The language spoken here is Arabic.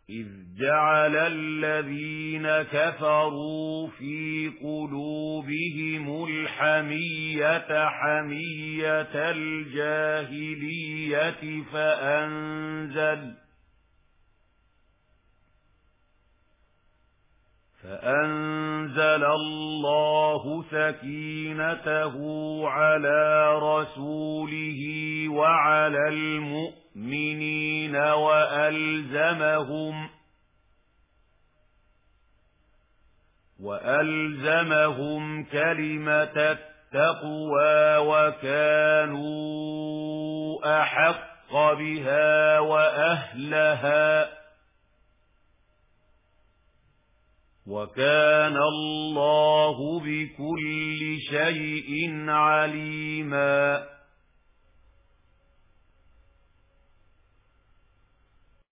إذ جعل الذين كفروا في قلوبهم الحمية حمية الجاهلية فأنزل الله سكينته على رسوله وعلى المؤمنين وألزمهم كلمة التقوى وكانوا أحق بها وأهلها وكان الله بكل شيء عليما.